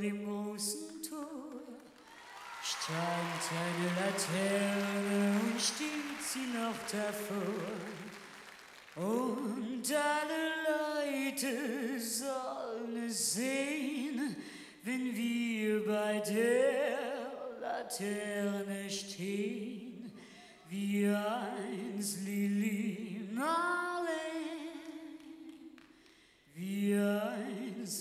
dem großen Tor stand eine Laterne und steht sie noch davor. Und alle Leute sollen es sehen, wenn wir bei der Laterne stehen, wie